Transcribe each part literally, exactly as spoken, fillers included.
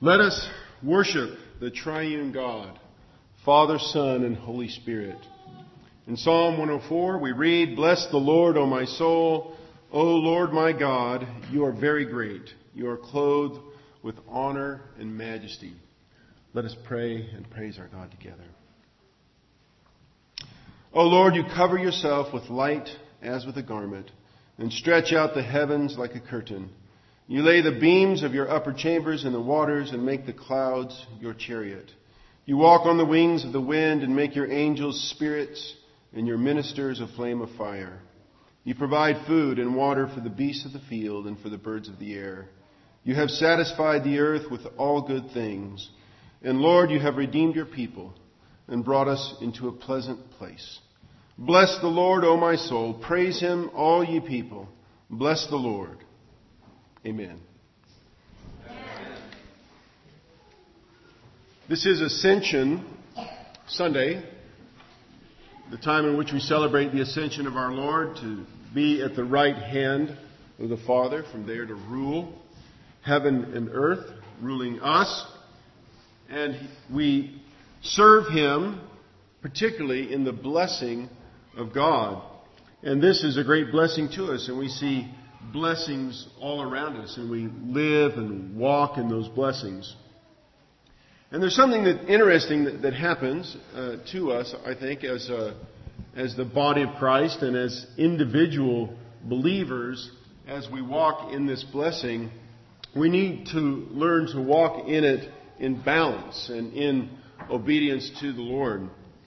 Let us worship the triune God, Father, Son, and Holy Spirit. In Psalm one oh four, we read, "Bless the Lord, O my soul. O Lord my God, you are very great. You are clothed with honor and majesty." Let us pray and praise our God together. O Lord, you cover yourself with light as with a garment, and stretch out the heavens like a curtain. You lay the beams of your upper chambers in the waters and make the clouds your chariot. You walk on the wings of the wind and make your angels spirits and your ministers a flame of fire. You provide food and water for the beasts of the field and for the birds of the air. You have satisfied the earth with all good things. And Lord, you have redeemed your people and brought us into a pleasant place. Bless the Lord, O my soul. Praise him, all ye people. Bless the Lord. Amen. Amen. This is Ascension Sunday, the time in which we celebrate the ascension of our Lord to be at the right hand of the Father, from there to rule heaven and earth, ruling us. And we serve him particularly in the blessing of God. And this is a great blessing to us, and we see blessings all around us, and we live and walk in those blessings. And there's something that interesting that, that happens uh, to us, I think, as a, as the body of Christ and as individual believers. As we walk in this blessing, we need to learn to walk in it in balance and in obedience to the Lord.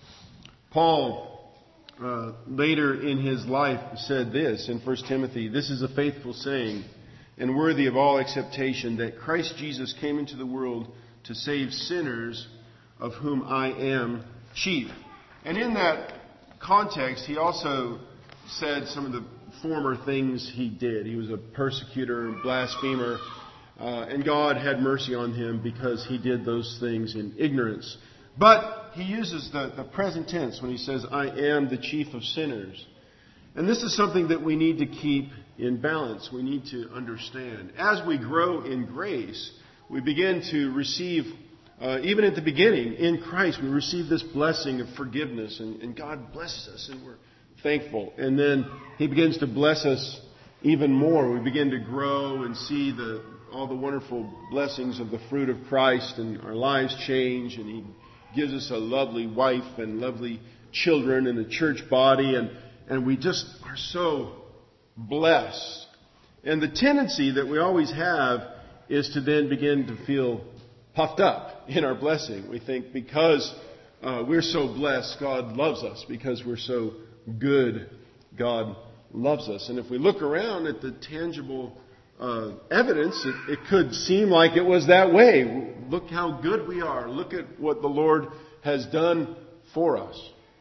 Paul Uh, later in his life said this in First Timothy, "This is a faithful saying and worthy of all acceptation, that Christ Jesus came into the world to save sinners, of whom I am chief." And in that context, he also said some of the former things he did. He was a persecutor and blasphemer, uh, and God had mercy on him because he did those things in ignorance. But he uses the, the present tense when he says, "I am the chief of sinners." And this is something that we need to keep in balance. We need to understand. As we grow in grace, we begin to receive, uh, even at the beginning, in Christ, we receive this blessing of forgiveness. And, and God blesses us, and we're thankful. And then he begins to bless us even more. We begin to grow and see the all the wonderful blessings of the fruit of Christ, and our lives change, and he gives us a lovely wife and lovely children and a church body, and, and we just are so blessed. And the tendency that we always have is to then begin to feel puffed up in our blessing. We think because uh, we're so blessed, God loves us. Because we're so good, God loves us. And if we look around at the tangible Uh, evidence, it, it could seem like it was that way. Look how good we are. Look at what the Lord has done for us.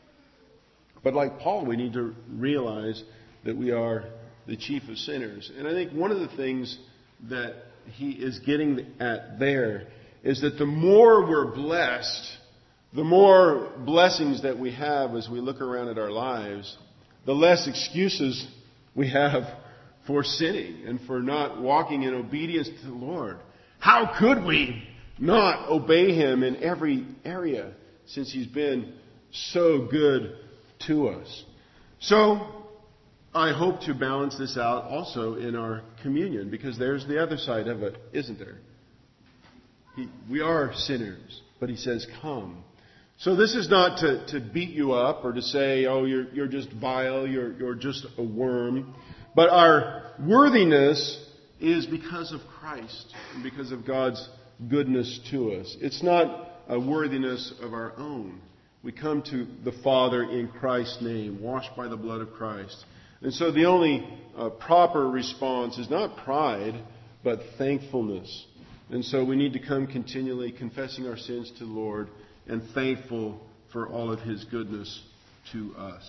But like Paul, we need to realize that we are the chief of sinners. And I think one of the things that he is getting at there is that the more we're blessed, the more blessings that we have as we look around at our lives, the less excuses we have for sinning and for not walking in obedience to the Lord. How could we not obey him in every area, since he's been so good to us? So I hope to balance this out also in our communion, because there's the other side of it, isn't there? He, we are sinners, but he says, "Come." So this is not to, to beat you up or to say, "Oh, you're you're just vile, you're you're just a worm." But our worthiness is because of Christ and because of God's goodness to us. It's not a worthiness of our own. We come to the Father in Christ's name, washed by the blood of Christ. And so the only uh, proper response is not pride, but thankfulness. And so we need to come continually confessing our sins to the Lord and thankful for all of his goodness to us.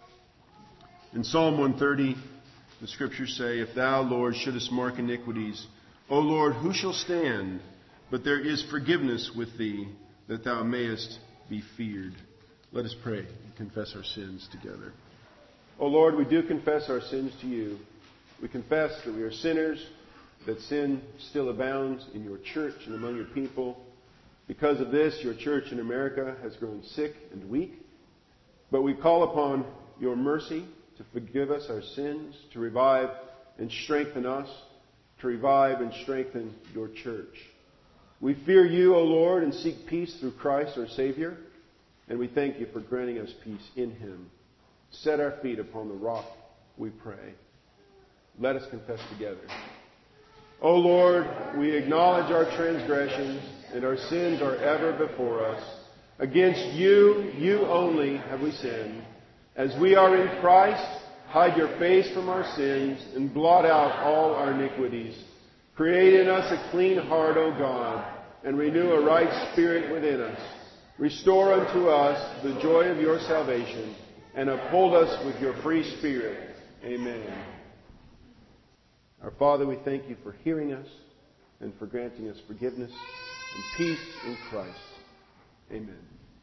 In Psalm one thirty, the Scriptures say, "If thou, Lord, shouldest mark iniquities, O Lord, who shall stand? But there is forgiveness with thee, that thou mayest be feared." Let us pray and confess our sins together. O Lord, we do confess our sins to you. We confess that we are sinners, that sin still abounds in your church and among your people. Because of this, your church in America has grown sick and weak. But we call upon your mercy to forgive us our sins, to revive and strengthen us, to revive and strengthen your church. We fear you, O Lord, and seek peace through Christ our Savior, and we thank you for granting us peace in Him. Set our feet upon the rock, we pray. Let us confess together. O Lord, we acknowledge our transgressions, and our sins are ever before us. Against you, you only, have we sinned. As we are in Christ, hide your face from our sins and blot out all our iniquities. Create in us a clean heart, O God, and renew a right spirit within us. Restore unto us the joy of your salvation, and uphold us with your free spirit. Amen. Our Father, we thank you for hearing us and for granting us forgiveness and peace in Christ. Amen.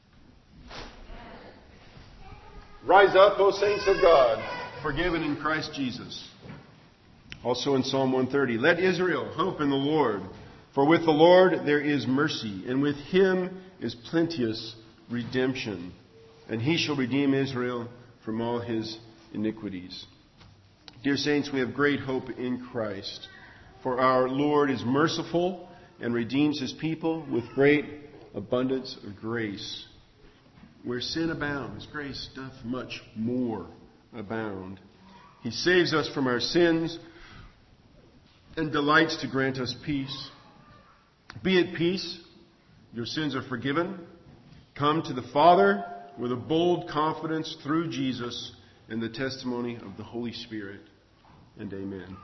Rise up, O saints of God, forgiven in Christ Jesus. Also in Psalm one thirty, let Israel hope in the Lord, for with the Lord there is mercy, and with Him is plenteous redemption, and He shall redeem Israel from all his iniquities. Dear saints, we have great hope in Christ, for our Lord is merciful and redeems His people with great abundance of grace. Where sin abounds, grace doth much more abound. He saves us from our sins and delights to grant us peace. Be at peace. Your sins are forgiven. Come to the Father with a bold confidence through Jesus and the testimony of the Holy Spirit. And amen.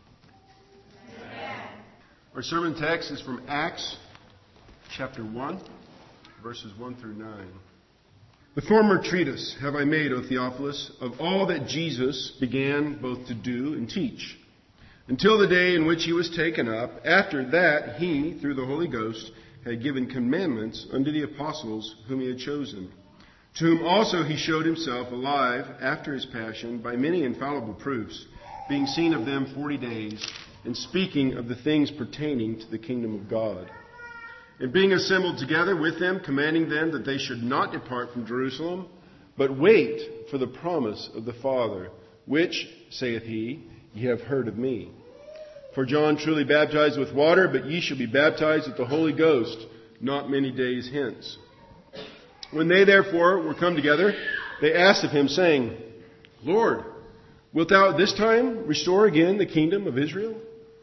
Amen. Our sermon text is from Acts chapter one, verses one through nine. The former treatise have I made, O Theophilus, of all that Jesus began both to do and teach, until the day in which he was taken up. After that he, through the Holy Ghost, had given commandments unto the apostles whom he had chosen, to whom also he showed himself alive after his passion by many infallible proofs, being seen of them forty days, and speaking of the things pertaining to the kingdom of God. And being assembled together with them, commanding them that they should not depart from Jerusalem, but wait for the promise of the Father, which, saith he, ye have heard of me. For John truly baptized with water, but ye shall be baptized with the Holy Ghost not many days hence. When they therefore were come together, they asked of him, saying, Lord, wilt thou at this time restore again the kingdom of Israel?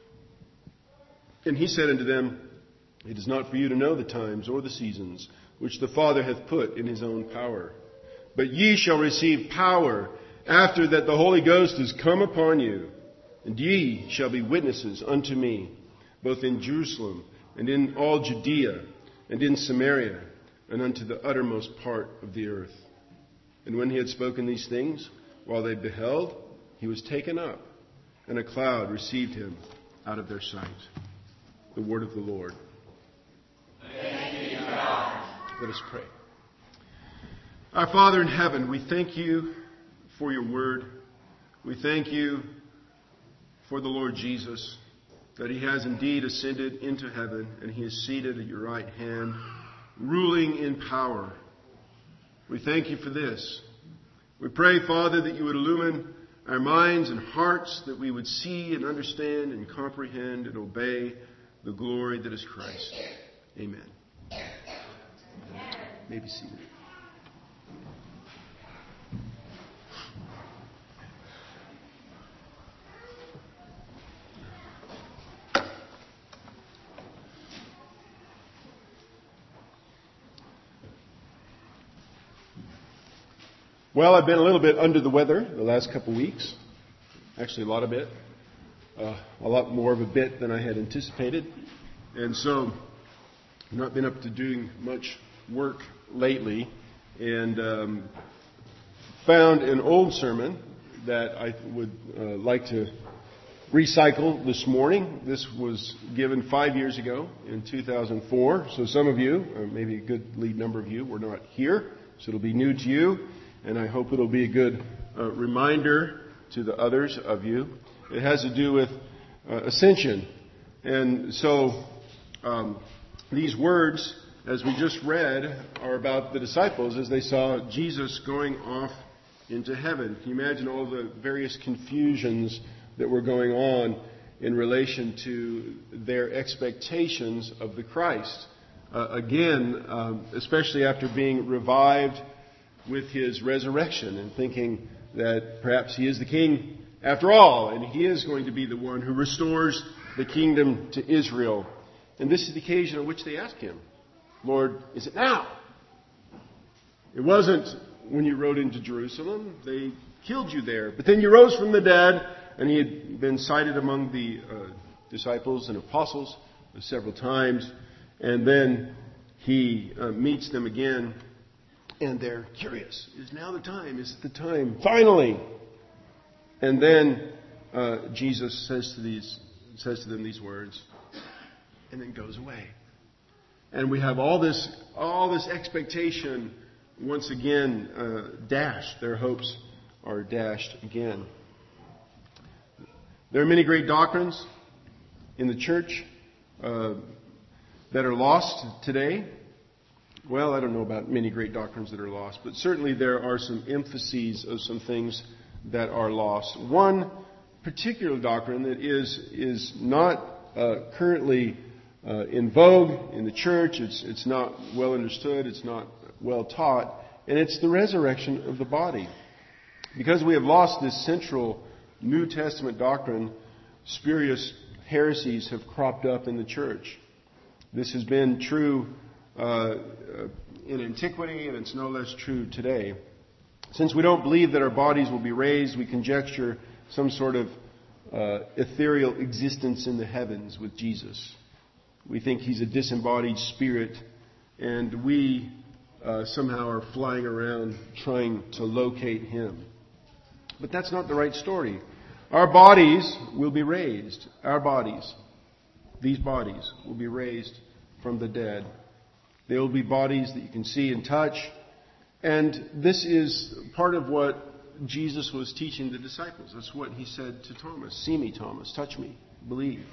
And he said unto them, It is not for you to know the times or the seasons which the Father hath put in his own power. But ye shall receive power after that the Holy Ghost is come upon you. And ye shall be witnesses unto me, both in Jerusalem and in all Judea and in Samaria and unto the uttermost part of the earth. And when he had spoken these things, while they beheld, he was taken up, and a cloud received him out of their sight. The word of the Lord. Thanks be to God. Let us pray. Our Father in heaven, we thank you for your word. We thank you for the Lord Jesus, that he has indeed ascended into heaven, and he is seated at your right hand, ruling in power. We thank you for this. We pray, Father, that you would illumine our minds and hearts, that we would see and understand and comprehend and obey the glory that is Christ. Amen. Amen. You may be seated. Well, I've been a little bit under the weather the last couple of weeks. Actually, a lot of it. Uh, a lot more of a bit than I had anticipated. And so, I've not been up to doing much work lately. And um, found an old sermon that I would uh, like to recycle this morning. This was given five years ago in two thousand four. So some of you, or maybe a good lead number of you, were not here. So it'll be new to you. And I hope it'll be a good uh, reminder to the others of you. It has to do with uh, ascension And so um, these words, as we just read, are about the disciples as they saw Jesus going off into heaven. Can you imagine all the various confusions that were going on in relation to their expectations of the Christ? Uh, again, um, especially after being revived with his resurrection and thinking that perhaps he is the king after all, and he is going to be the one who restores the kingdom to Israel. And this is the occasion on which they ask him, Lord, is it now? It wasn't when you rode into Jerusalem. They killed you there. But then you rose from the dead, and he had been cited among the uh, disciples and apostles several times. And then he uh, meets them again, and they're curious. Is now the time? Is it the time? Finally! And then uh, Jesus says to these, says to them these words, and then goes away. And we have all this, all this expectation once again uh, dashed. Their hopes are dashed again. There are many great doctrines in the church uh, that are lost today. Well, I don't know about many great doctrines that are lost, but certainly there are some emphases of some things that are lost. One particular doctrine that is is not uh, currently uh, in vogue in the church. It's it's not well understood. It's not well taught, and it's the resurrection of the body. Because we have lost this central New Testament doctrine, spurious heresies have cropped up in the church. This has been true uh, in antiquity, and it's no less true today. Since we don't believe that our bodies will be raised, we conjecture some sort of uh, ethereal existence in the heavens with Jesus. We think he's a disembodied spirit, and we uh, somehow are flying around trying to locate him. But that's not the right story. Our bodies will be raised. Our bodies, these bodies, will be raised from the dead. They will be bodies that you can see and touch. And this is part of what Jesus was teaching the disciples. That's what he said to Thomas. See me, Thomas. Touch me. Believe.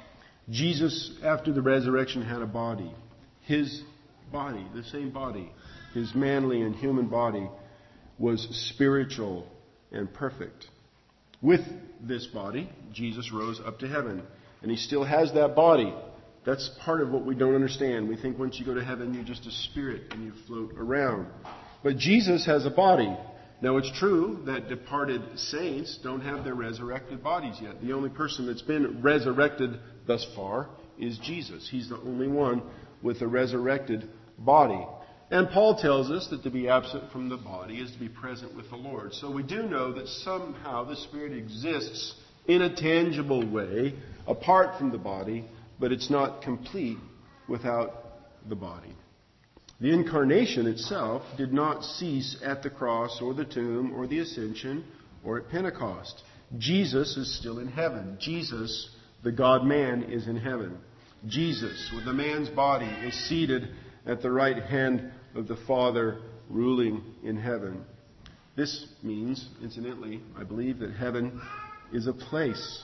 Jesus, after the resurrection, had a body. His body, the same body, his manly and human body, was spiritual and perfect. With this body, Jesus rose up to heaven. And he still has that body. That's part of what we don't understand. We think once you go to heaven, you're just a spirit and you float around. But Jesus has a body. Now, it's true that departed saints don't have their resurrected bodies yet. The only person that's been resurrected thus far is Jesus. He's the only one with a resurrected body. And Paul tells us that to be absent from the body is to be present with the Lord. So we do know that somehow the Spirit exists in a tangible way apart from the body, but it's not complete without the body. The incarnation itself did not cease at the cross or the tomb or the ascension or at Pentecost. Jesus is still in heaven. Jesus, the God-man, is in heaven. Jesus, with a man's body, is seated at the right hand of the Father, ruling in heaven. This means, incidentally, I believe that heaven is a place.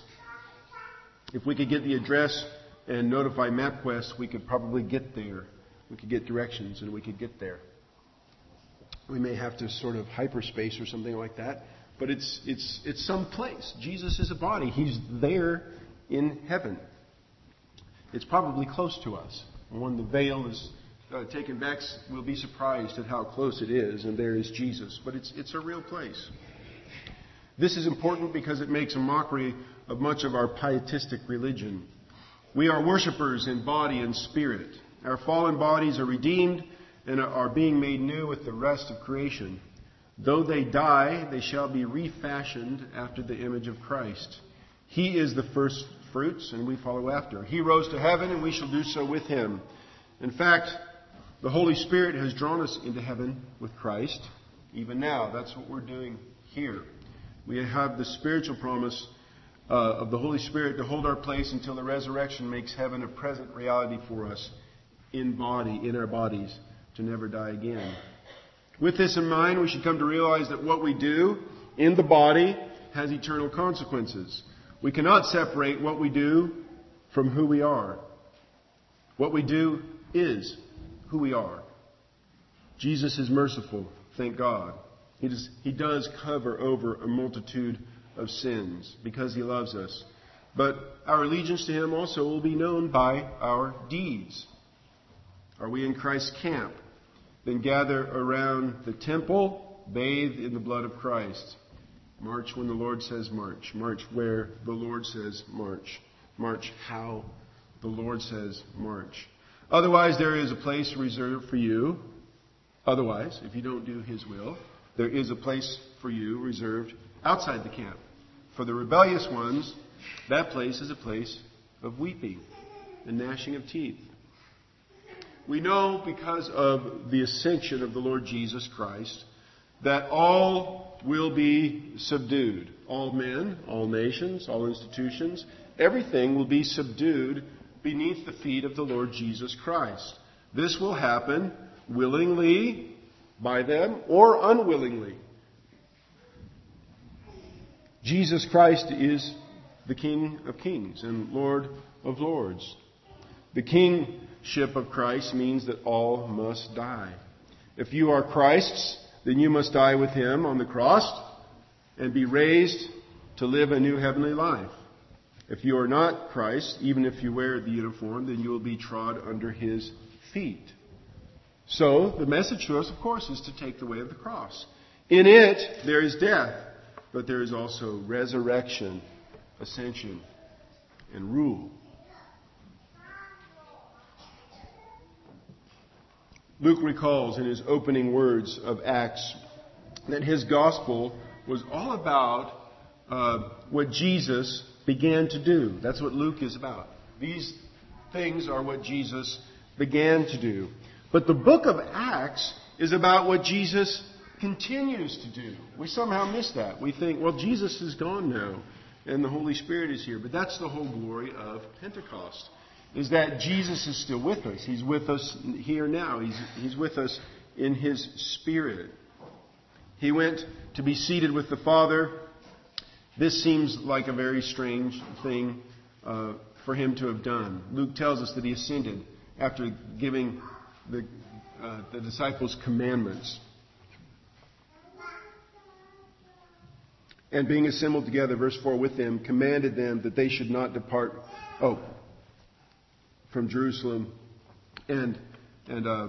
If we could get the address and notify MapQuest, we could probably get there. We could get directions and we could get there. We may have to sort of hyperspace or something like that, but it's it's it's some place. Jesus is a body. He's there in heaven. It's probably close to us. And when the veil is uh, taken back, we'll be surprised at how close it is, and there is Jesus. But it's it's a real place. This is important because it makes a mockery of much of our pietistic religion. We are worshipers in body and spirit. Our fallen bodies are redeemed and are being made new with the rest of creation. Though they die, they shall be refashioned after the image of Christ. He is the first fruits, and we follow after. He rose to heaven, and we shall do so with him. In fact, the Holy Spirit has drawn us into heaven with Christ. Even now, that's what we're doing here. We have the spiritual promise uh, of the Holy Spirit to hold our place until the resurrection makes heaven a present reality for us in body, in our bodies, to never die again. With this in mind, we should come to realize that what we do in the body has eternal consequences. We cannot separate what we do from who we are. What we do is who we are. Jesus is merciful, thank God. He does, he does cover over a multitude of sins because He loves us. But our allegiance to Him also will be known by our deeds. Are we in Christ's camp? Then gather around the temple, bathed in the blood of Christ. March when the Lord says march. March where the Lord says march. March how the Lord says march. Otherwise, there is a place reserved for you. Otherwise, if you don't do His will, there is a place for you reserved outside the camp. For the rebellious ones, that place is a place of weeping and gnashing of teeth. We know because of the ascension of the Lord Jesus Christ that all will be subdued. All men, all nations, all institutions, everything will be subdued beneath the feet of the Lord Jesus Christ. This will happen willingly by them or unwillingly. Jesus Christ is the King of Kings and Lord of Lords. The kingship of Christ means that all must die. If you are Christ's, then you must die with Him on the cross and be raised to live a new heavenly life. If you are not Christ, even if you wear the uniform, then you will be trod under His feet. So, the message to us, of course, is to take the way of the cross. In it, there is death, but there is also resurrection, ascension, and rule. Luke recalls in his opening words of Acts that his gospel was all about uh, what Jesus began to do. That's what Luke is about. These things are what Jesus began to do. But the book of Acts is about what Jesus continues to do. We somehow miss that. We think, well, Jesus is gone now and the Holy Spirit is here. But that's the whole glory of Pentecost, is that Jesus is still with us. He's with us here now. He's, he's with us in His Spirit. He went to be seated with the Father. This seems like a very strange thing uh, for Him to have done. Luke tells us that He ascended after giving the, uh, the disciples commandments. And being assembled together, verse four, with them, commanded them that they should not depart oh, from Jerusalem. And, and uh,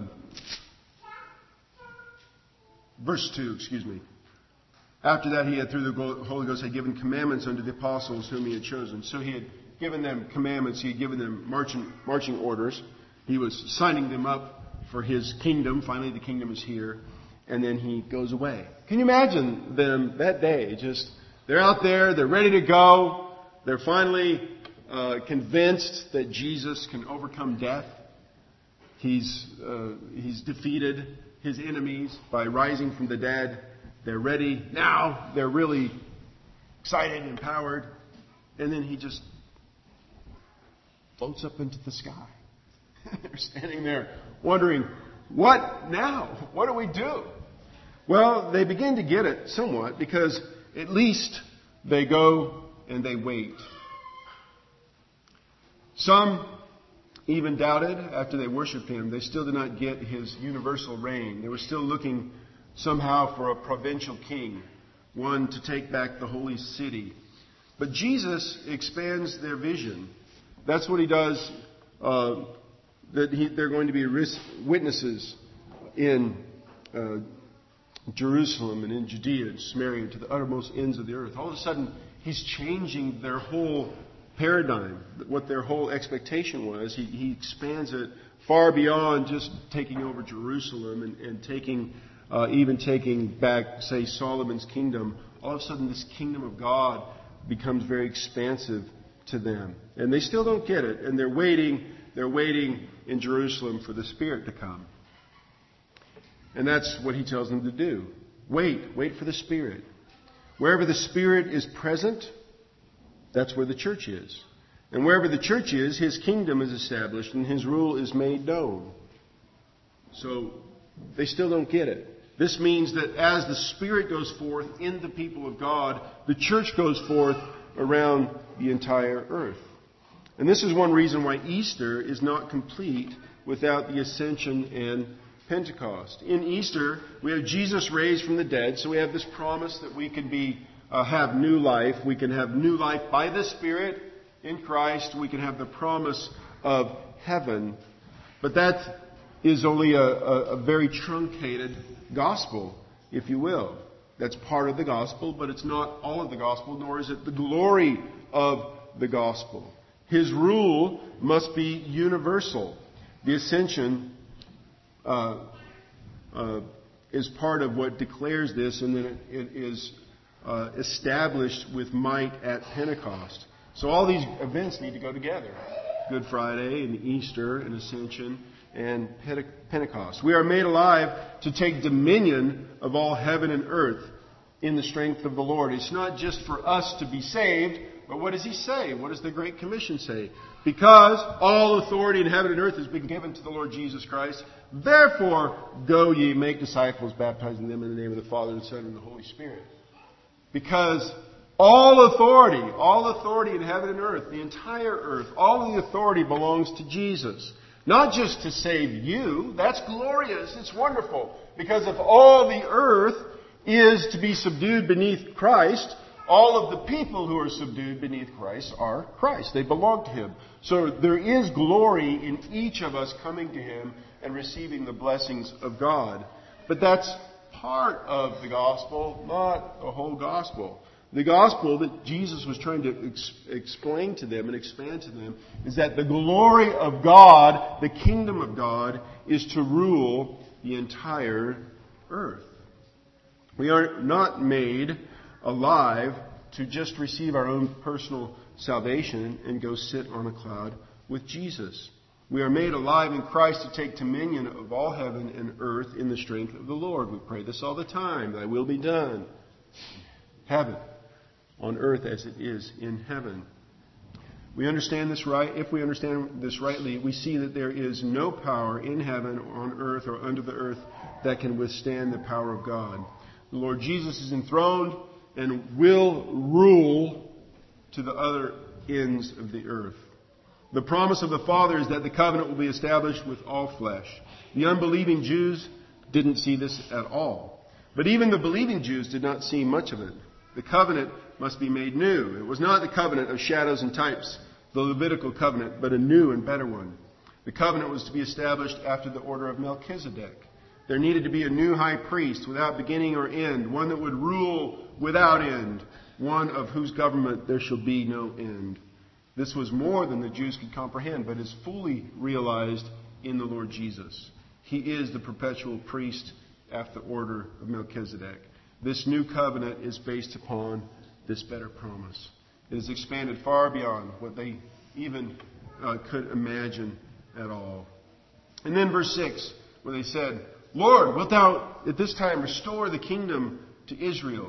verse two, excuse me. After that, He had, through the Holy Ghost, had given commandments unto the apostles whom He had chosen. So He had given them commandments. He had given them marching, marching orders. He was signing them up for His kingdom. Finally, the kingdom is here. And then He goes away. Can you imagine them that day? Just, they're out there, they're ready to go. They're finally uh, convinced that Jesus can overcome death. He's, uh, he's defeated His enemies by rising from the dead. They're ready now. They're really excited and empowered. And then He just floats up into the sky. They're standing there wondering, what now? What do we do? Well, they begin to get it somewhat because at least they go and they wait. Some even doubted after they worshipped Him. They still did not get His universal reign. They were still looking somehow for a provincial king, one to take back the holy city. But Jesus expands their vision. That's what He does. Uh, that he, they're going to be witnesses in uh, Jerusalem and in Judea and Samaria to the uttermost ends of the earth. All of a sudden, He's changing their whole paradigm, what their whole expectation was. He, he expands it far beyond just taking over Jerusalem and, and taking, uh, even taking back, say, Solomon's kingdom. All of a sudden, this kingdom of God becomes very expansive to them. And they still don't get it. And they're waiting, they're waiting in Jerusalem for the Spirit to come. And that's what He tells them to do. Wait, wait for the Spirit. Wherever the Spirit is present, that's where the church is. And wherever the church is, His kingdom is established and His rule is made known. So they still don't get it. This means that as the Spirit goes forth in the people of God, the church goes forth around the entire earth. And this is one reason why Easter is not complete without the Ascension and Pentecost. In Easter, we have Jesus raised from the dead, so we have this promise that we can be uh, have new life. We can have new life by the Spirit in Christ. We can have the promise of heaven. But that is only a, a, a very truncated gospel, if you will. That's part of the gospel, but it's not all of the gospel, nor is it the glory of the gospel. His rule must be universal. The ascension uh, uh, is part of what declares this, and then it, it is uh, established with might at Pentecost. So all these events need to go together. Good Friday and Easter and Ascension and Pentecost. We are made alive to take dominion of all heaven and earth in the strength of the Lord. It's not just for us to be saved, but what does He say? What does the Great Commission say? Because all authority in heaven and earth has been given to the Lord Jesus Christ, therefore go ye, make disciples, baptizing them in the name of the Father and the Son and the Holy Spirit. Because all authority, all authority in heaven and earth, the entire earth, all the authority belongs to Jesus. Not just to save you. That's glorious. It's wonderful. Because if all the earth is to be subdued beneath Christ, all of the people who are subdued beneath Christ are Christ. They belong to Him. So there is glory in each of us coming to Him and receiving the blessings of God. But that's part of the gospel, not the whole gospel. The gospel that Jesus was trying to ex- explain to them and expand to them is that the glory of God, the kingdom of God, is to rule the entire earth. We are not made alive to just receive our own personal salvation and go sit on a cloud with Jesus. We are made alive in Christ to take dominion of all heaven and earth in the strength of the Lord. We pray this all the time. Thy will be done. Heaven on earth as it is in heaven. We understand this right. If we understand this rightly, we see that there is no power in heaven, on earth, or under the earth that can withstand the power of God. The Lord Jesus is enthroned and will rule to the other ends of the earth. The promise of the Father is that the covenant will be established with all flesh. The unbelieving Jews didn't see this at all. But even the believing Jews did not see much of it. The covenant must be made new. It was not the covenant of shadows and types, the Levitical covenant, but a new and better one. The covenant was to be established after the order of Melchizedek. There needed to be a new high priest without beginning or end, one that would rule without end, one of whose government there shall be no end. This was more than the Jews could comprehend, but is fully realized in the Lord Jesus. He is the perpetual priest after the order of Melchizedek. This new covenant is based upon this better promise. It is expanded far beyond what they even uh, could imagine at all. And then verse six, where they said, Lord, wilt thou at this time restore the kingdom to Israel?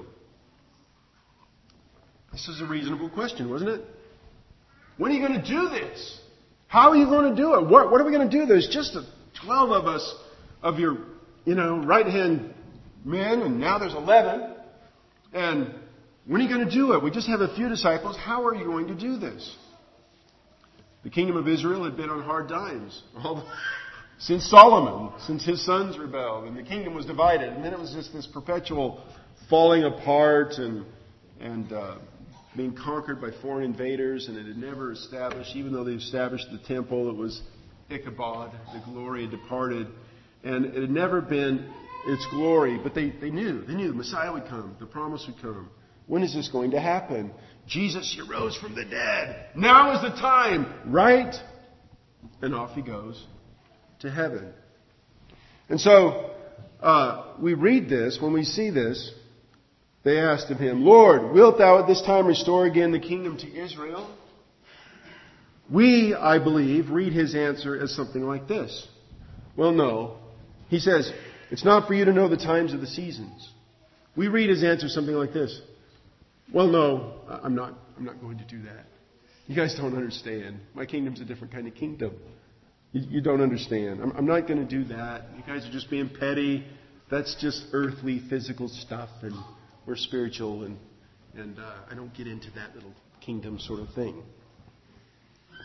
This is a reasonable question, wasn't it? When are you going to do this? How are you going to do it? What, what are we going to do? There's just twelve of us of your, you know, right-hand men, and now there's eleven. And when are you going to do it? We just have a few disciples. How are you going to do this? The kingdom of Israel had been on hard times all, since Solomon, since his sons rebelled, and the kingdom was divided. And then it was just this perpetual falling apart and and uh, being conquered by foreign invaders, and it had never established, even though they established the temple, it was Ichabod, the glory had departed, and it had never been its glory, but they, they knew, they knew the Messiah would come, the promise would come. When is this going to happen? Jesus, you rose from the dead. Now is the time, right? And off he goes to heaven. And so, uh, we read this, when we see this, they asked of him, Lord, wilt thou at this time restore again the kingdom to Israel? We, I believe, read his answer as something like this. Well, no. He says, it's not for you to know the times of the seasons. We read his answer something like this. Well, no, I'm not, I'm not going to do that. You guys don't understand. My kingdom's a different kind of kingdom. You, you don't understand. I'm, I'm not going to do that. You guys are just being petty. That's just earthly, physical stuff, and we're spiritual, and, and uh, I don't get into that little kingdom sort of thing.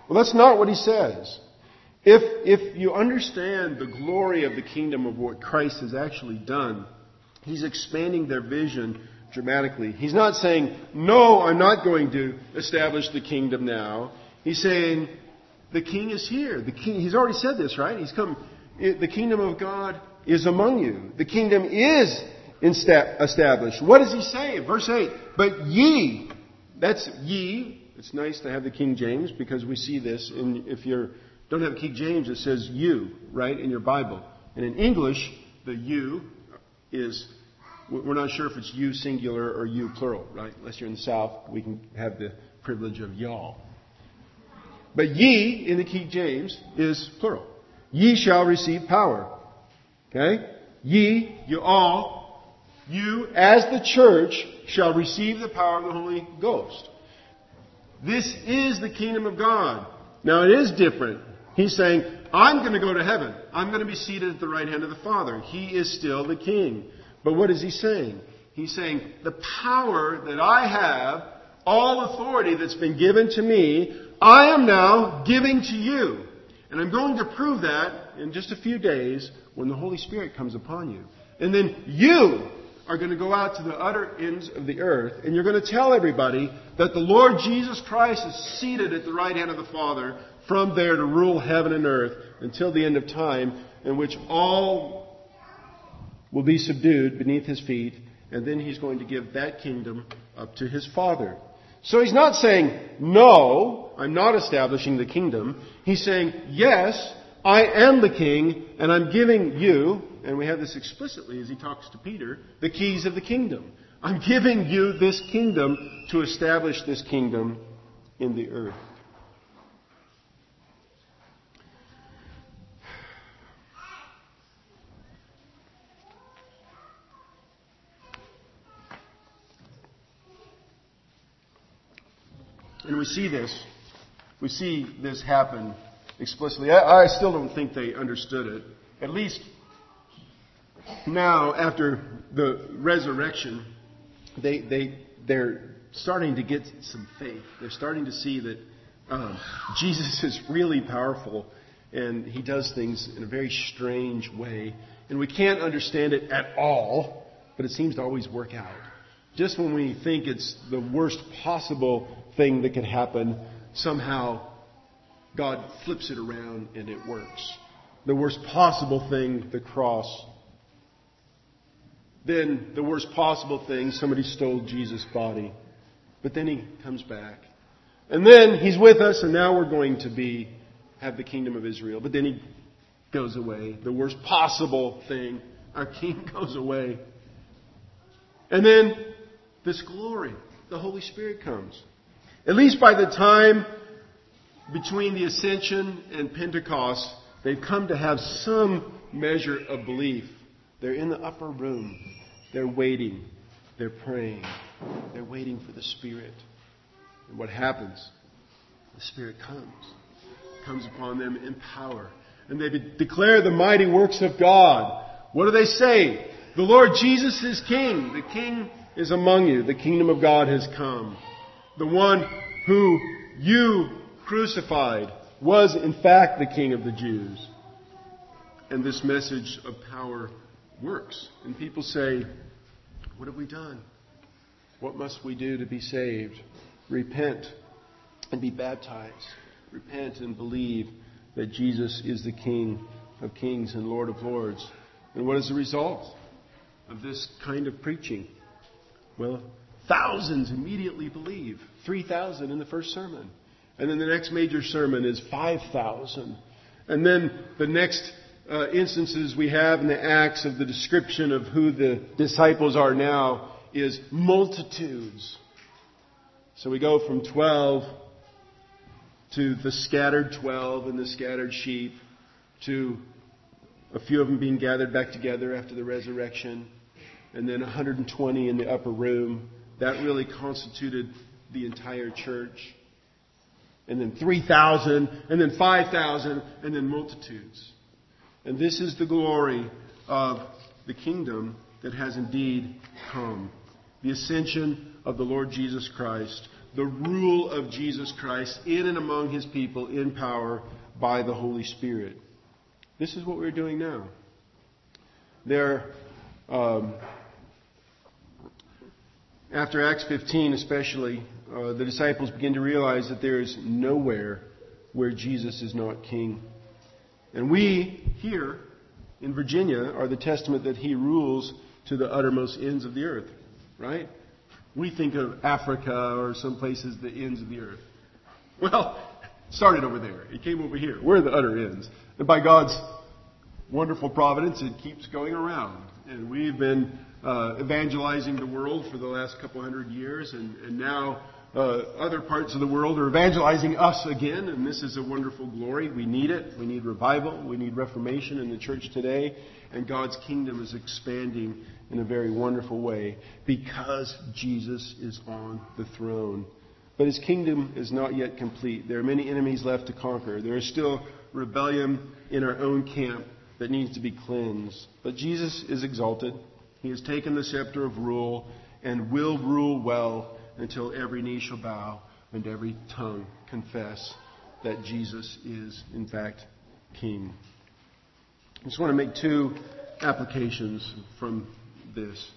Well, that's not what he says. If, if you understand the glory of the kingdom of what Christ has actually done, he's expanding their vision dramatically. He's not saying, no, I'm not going to establish the kingdom now. He's saying, the king is here. The king, he's already said this, right? He's come. The kingdom of God is among you. The kingdom is established. What does he say? Verse eight. But ye, that's ye. It's nice to have the King James because we see this. In, if you don't have King James, it says you, right, in your Bible. And in English, the you is, we're not sure if it's you singular or you plural, right? Unless you're in the South, we can have the privilege of y'all. But ye, in the King James, is plural. Ye shall receive power. Okay? Ye, you all, you as the church shall receive the power of the Holy Ghost. This is the kingdom of God. Now it is different. He's saying, I'm going to go to heaven. I'm going to be seated at the right hand of the Father. He is still the king. But what is he saying? He's saying, the power that I have, all authority that's been given to me, I am now giving to you. And I'm going to prove that in just a few days when the Holy Spirit comes upon you. And then you are going to go out to the utter ends of the earth and you're going to tell everybody that the Lord Jesus Christ is seated at the right hand of the Father from there to rule heaven and earth until the end of time, in which all will be subdued beneath his feet, and then he's going to give that kingdom up to his Father. So he's not saying, no, I'm not establishing the kingdom. He's saying, yes, I am the king, and I'm giving you, and we have this explicitly as he talks to Peter, the keys of the kingdom. I'm giving you this kingdom to establish this kingdom in the earth. And we see this. We see this happen explicitly. I, I still don't think they understood it. At least now, after the resurrection, they, they, they're starting to get some faith. They're starting to see that um, Jesus is really powerful and he does things in a very strange way. And we can't understand it at all, but it seems to always work out. Just when we think it's the worst possible thing that could happen, somehow God flips it around and it works. The worst possible thing, the cross. Then the worst possible thing, somebody stole Jesus' body. But then he comes back. And then he's with us, and now we're going to be have the kingdom of Israel. But then he goes away. The worst possible thing, our king goes away. And then this glory, the Holy Spirit comes. At least by the time between the Ascension and Pentecost, they've come to have some measure of belief. They're in the upper room. They're waiting. They're praying. They're waiting for the Spirit. And what happens? The Spirit comes. Comes upon them in power. And they declare the mighty works of God. What do they say? The Lord Jesus is King. The King is among you. The kingdom of God has come. The one who you crucified was in fact the King of the Jews. And this message of power works. And people say, what have we done? What must we do to be saved? Repent and be baptized. Repent and believe that Jesus is the King of kings and Lord of lords. And what is the result of this kind of preaching? Well, thousands immediately believe. three thousand in the first sermon. And then the next major sermon is five thousand. And then the next uh, instances we have in the Acts of the description of who the disciples are now is multitudes. So we go from twelve to the scattered twelve and the scattered sheep to a few of them being gathered back together after the resurrection. And then one hundred twenty in the upper room. That really constituted the entire church. And then three thousand, and then five thousand, and then multitudes. And this is the glory of the kingdom that has indeed come. The ascension of the Lord Jesus Christ. the rule of Jesus Christ in and among his people in power by the Holy Spirit. This is what we're doing now. There, um, after Acts fifteen especially, uh, the disciples begin to realize that there is nowhere where Jesus is not king. And we here in Virginia are the testament that he rules to the uttermost ends of the earth, right? We think of Africa or some places the ends of the earth. Well, it started over there. It came over here. We're the utter ends. And by God's wonderful providence, it keeps going around. And we've been uh, evangelizing the world for the last couple hundred years, and, and now uh, other parts of the world are evangelizing us again, and this is a wonderful glory. We need it. We need revival. We need reformation in the church today, and God's kingdom is expanding in a very wonderful way because Jesus is on the throne. But his kingdom is not yet complete. There are many enemies left to conquer. There is still rebellion in our own camp that needs to be cleansed. But Jesus is exalted. He has taken the scepter of rule and will rule well until every knee shall bow and every tongue confess that Jesus is, in fact, King. I just want to make two applications from this.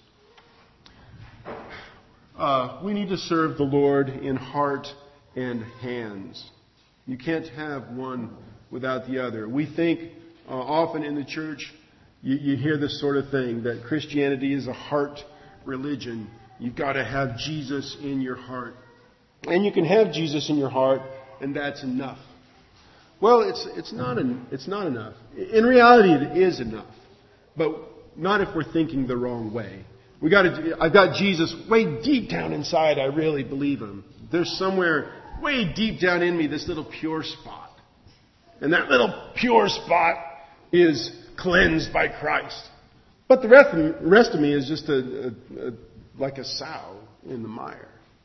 Uh, we need to serve the Lord in heart and hands. You can't have one without the other. We think uh, often in the church, you, you hear this sort of thing, that Christianity is a heart religion. You've got to have Jesus in your heart. And you can have Jesus in your heart, and that's enough. Well, it's it's not an, it's not enough. In reality, it is enough, but not if we're thinking the wrong way. We got to. I've got Jesus way deep down inside. I really believe him. There's somewhere way deep down in me this little pure spot, and that little pure spot is cleansed by Christ. But the rest of, rest of me is just a, a, a like a sow in the mire.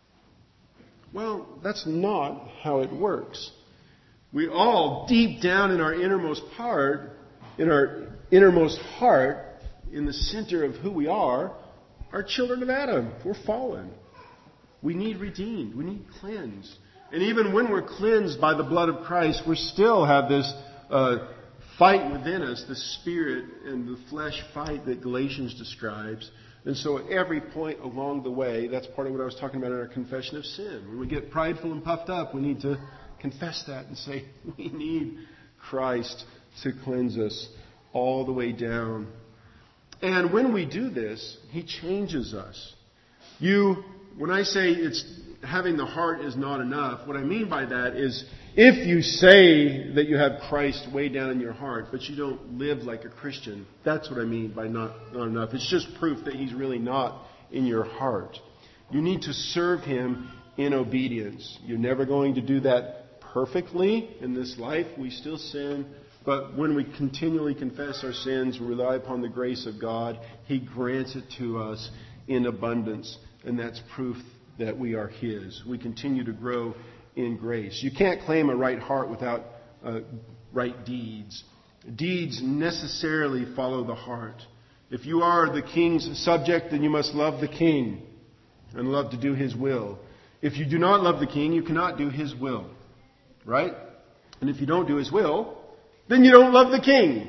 Well, that's not how it works. We all, deep down in our innermost part, in our innermost heart, in the center of who we are, are children of Adam. We're fallen. We need redeemed. We need cleansed. And even when we're cleansed by the blood of Christ, we still have this uh, fight within us, the spirit and the flesh fight that Galatians describes. And so at every point along the way, that's part of what I was talking about in our confession of sin. When we get prideful and puffed up, we need to confess that and say, we need Christ to cleanse us all the way down. And when we do this, he changes us. You, when I say it's having the heart is not enough, what I mean by that is if you say that you have Christ way down in your heart, but you don't live like a Christian, that's what I mean by not, not enough. It's just proof that he's really not in your heart. You need to serve him in obedience. You're never going to do that perfectly in this life. We still sin. But when we continually confess our sins and rely upon the grace of God, he grants it to us in abundance. And that's proof that we are his. We continue to grow in grace. You can't claim a right heart without uh, right deeds. Deeds necessarily follow the heart. If you are the king's subject, then you must love the king and love to do his will. If you do not love the king, you cannot do his will. Right? And if you don't do his will, then you don't love the king.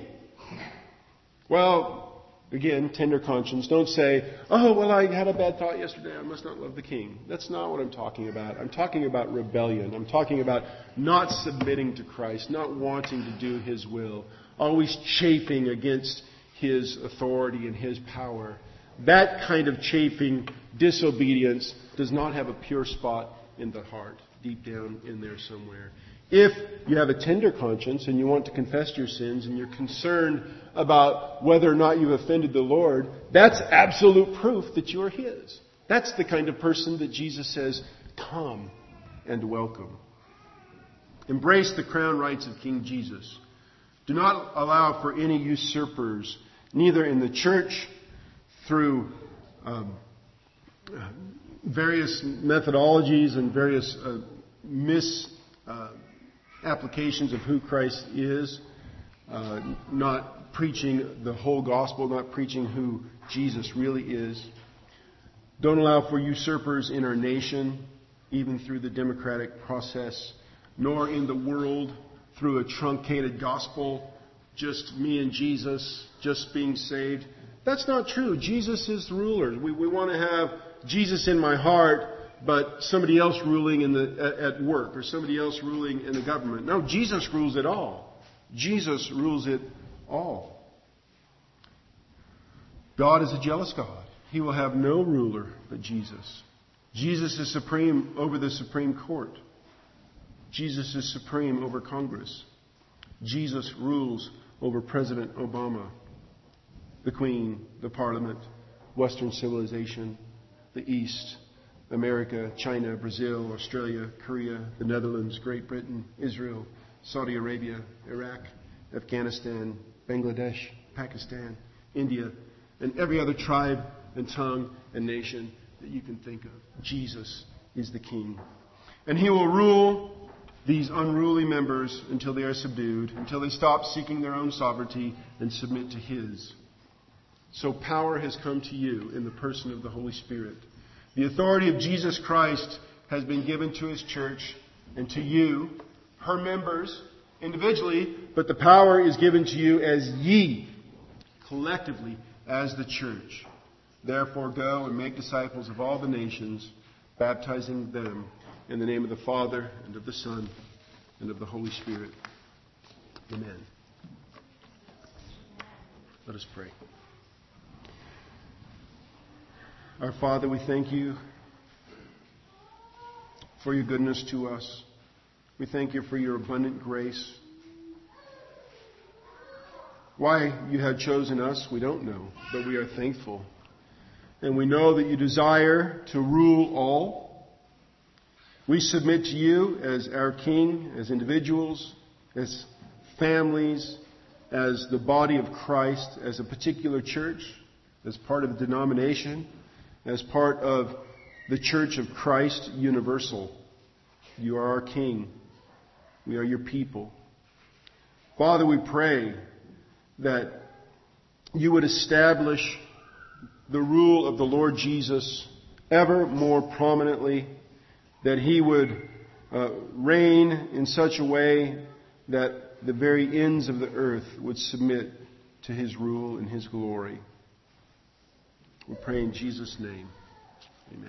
Well, again, tender conscience. Don't say, oh, well, I had a bad thought yesterday. I must not love the king. That's not what I'm talking about. I'm talking about rebellion. I'm talking about not submitting to Christ, not wanting to do his will, always chafing against his authority and his power. That kind of chafing, disobedience, does not have a pure spot in the heart, deep down in there somewhere. If you have a tender conscience and you want to confess your sins and you're concerned about whether or not you've offended the Lord, that's absolute proof that you are his. That's the kind of person that Jesus says, come and welcome. Embrace the crown rights of King Jesus. Do not allow for any usurpers, neither in the church, through um, various methodologies and various uh, mis... Uh, applications of who Christ is, uh, not preaching the whole gospel, not preaching who Jesus really is. Don't allow for usurpers in our nation. even through the democratic process, nor in the world through a truncated gospel, just me and Jesus, just being saved. That's not true. Jesus is the ruler. We, we want to have Jesus in my heart, but somebody else ruling in the, at, at work, or somebody else ruling in the government. No, Jesus rules it all. Jesus rules it all. God is a jealous God. He will have no ruler but Jesus. Jesus is supreme over the Supreme Court. Jesus is supreme over Congress. Jesus rules over President Obama, the Queen, the Parliament, Western civilization, the East, America, China, Brazil, Australia, Korea, the Netherlands, Great Britain, Israel, Saudi Arabia, Iraq, Afghanistan, Bangladesh, Pakistan, India, and every other tribe and tongue and nation that you can think of. Jesus is the King. And He will rule these unruly members until they are subdued, until they stop seeking their own sovereignty and submit to His. So power has come to you in the person of the Holy Spirit. The authority of Jesus Christ has been given to His church and to you, her members, individually, but the power is given to you as ye, collectively, as the church. Therefore go and make disciples of all the nations, baptizing them in the name of the Father, and of the Son, and of the Holy Spirit. Amen. Let us pray. Our Father, we thank You for Your goodness to us. We thank You for Your abundant grace. Why You have chosen us, we don't know, but we are thankful. And we know that You desire to rule all. We submit to You as our King, as individuals, as families, as the body of Christ, as a particular church, as part of a denomination, as part of the Church of Christ universal. You are our King. We are Your people. Father, we pray that You would establish the rule of the Lord Jesus ever more prominently, that He would uh, reign in such a way that the very ends of the earth would submit to His rule and His glory. We pray in Jesus' name. Amen.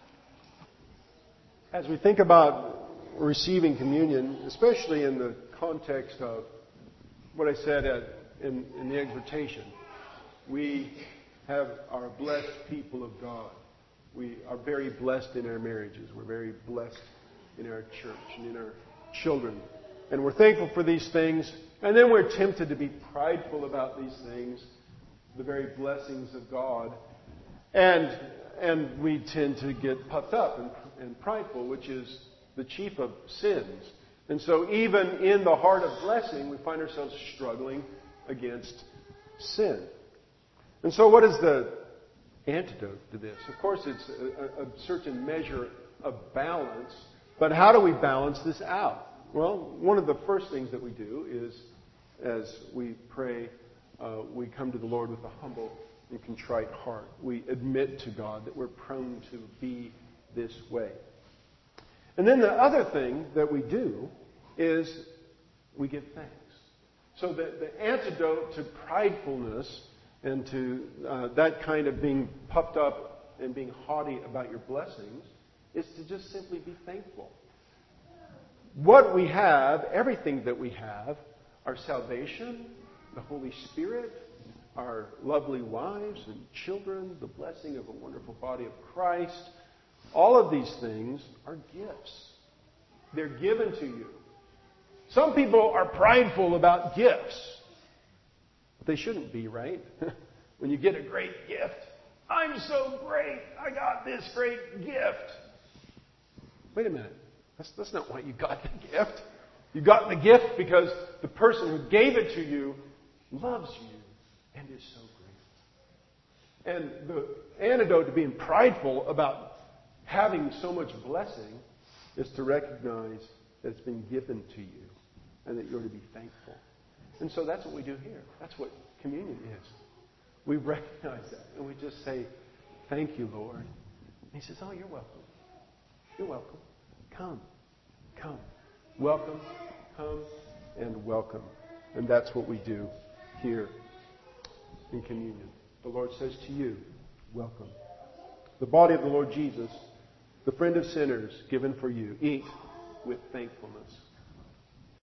As we think about receiving communion, especially in the context of what I said at, in, in the exhortation, we have our blessed people of God. We are very blessed in our marriages. We're very blessed in our church and in our children. And we're thankful for these things. And then we're tempted to be prideful about these things, the very blessings of God. And and we tend to get puffed up and, and prideful, which is the chief of sins. And so even in the heart of blessing, we find ourselves struggling against sin. And so what is the antidote to this? Of course, it's a, a certain measure of balance. But how do we balance this out? Well, one of the first things that we do is, as we pray, uh, we come to the Lord with a humble and contrite heart. We admit to God that we're prone to be this way. And then the other thing that we do is we give thanks. So the, the antidote to pridefulness and to uh, that kind of being puffed up and being haughty about your blessings is to just simply be thankful. What we have, everything that we have, our salvation, the Holy Spirit, our lovely wives and children, the blessing of a wonderful body of Christ, all of these things are gifts. They're given to you. Some people are prideful about gifts. But they shouldn't be, right? When you get a great gift, I'm so great. I got this great gift. Wait a minute. That's, that's not why you got the gift. You got the gift because the person who gave it to you loves you and is so great. And the antidote to being prideful about having so much blessing is to recognize that it's been given to you and that you're to be thankful. And so that's what we do here. That's what communion is. We recognize that and we just say, thank you, Lord. And He says, oh, you're welcome. You're welcome. Come. Come. Welcome. Come and welcome. And that's what we do here in communion. The Lord says to you, welcome. The body of the Lord Jesus, the friend of sinners, given for you. Eat with thankfulness.